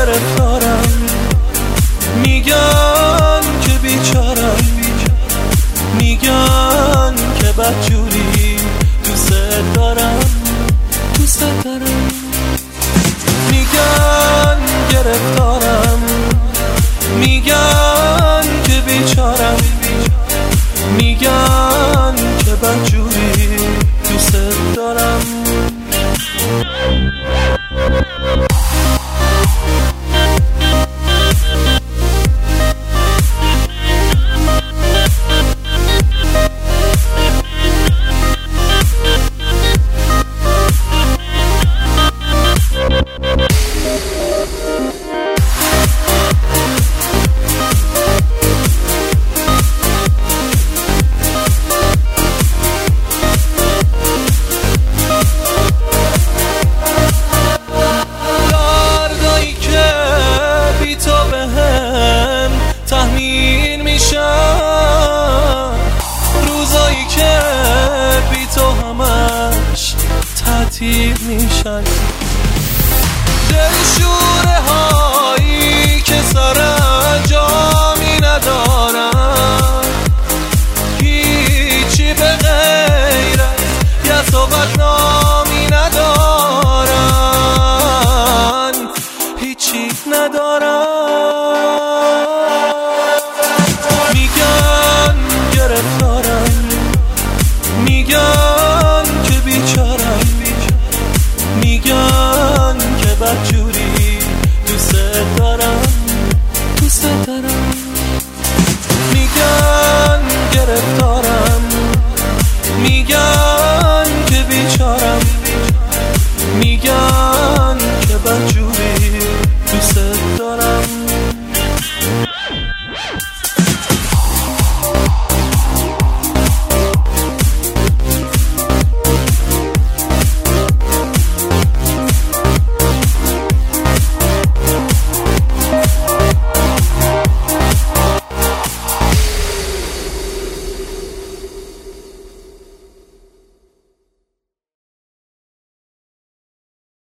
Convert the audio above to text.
گرفتارم، میگن که بیچارم، میگن که بدجوری، دوست دارم دوست دارم. میگن گرفتارم، میگن که بیچارم، میگن که بدجوری، دوست دارم. تحمیل میشن روزایی که بی تو همش تعطیل میشن، دلشوره هایی که سرانجامی ندارن، هیچی به غیر از یه صحبت نامی ندارن، هیچی ندارن.